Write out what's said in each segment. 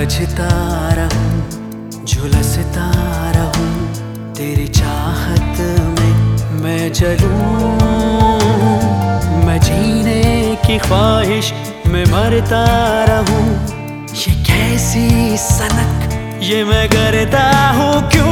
बजता रहूं, झुलसता रहूं, तेरी चाहत में मैं जलूं। मैं जीने की ख्वाहिश में मरता रहूं, ये कैसी सनक ये मैं करता हूँ क्यों?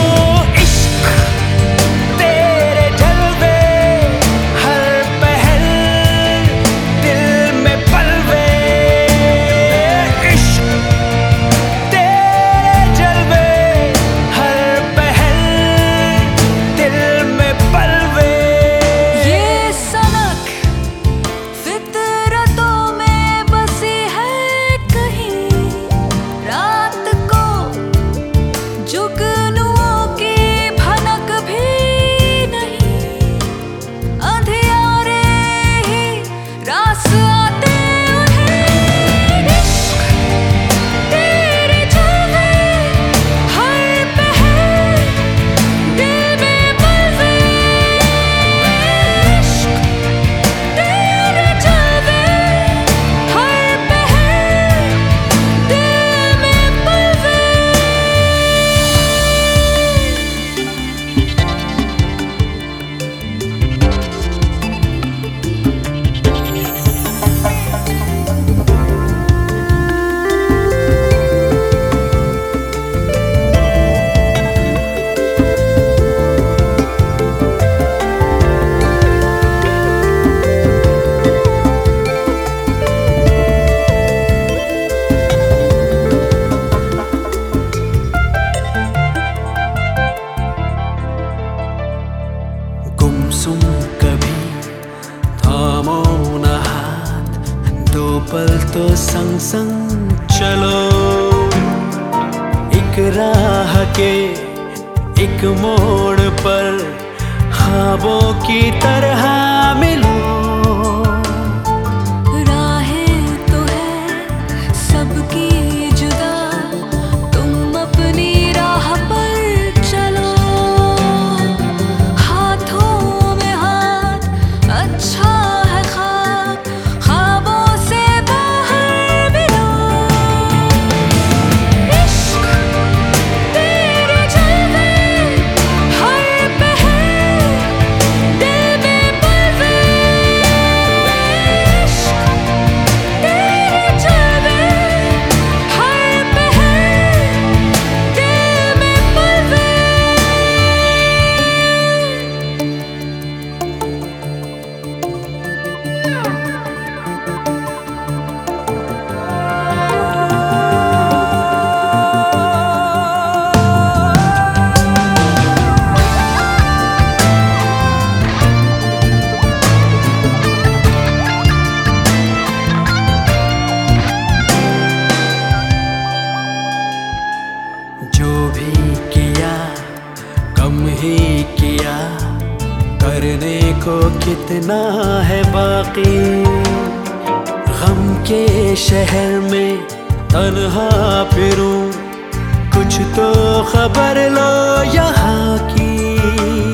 गुमसुम कभी थामो न हाथ, दो पल तो संग संग चलो। एक राह के एक मोड़ पर ख्वाबों की तरह मिलो। राहें तो है सबकी जुदा, तुम अपनी राह पर चलो। हाथों में हाथ अच्छा है ख्वाब, ख्वाबों से बाहर मिलो। इश्क तेरे जलवे हर पहर, दिल में पलवे। इश्क तेरे जलवे हर पहर, दिल में पलवे। जो भी किया कम ही किया, करने को कितना है बाकी। गम के शहर में तन्हा फिरूं, कुछ तो खबर लो यहाँ की।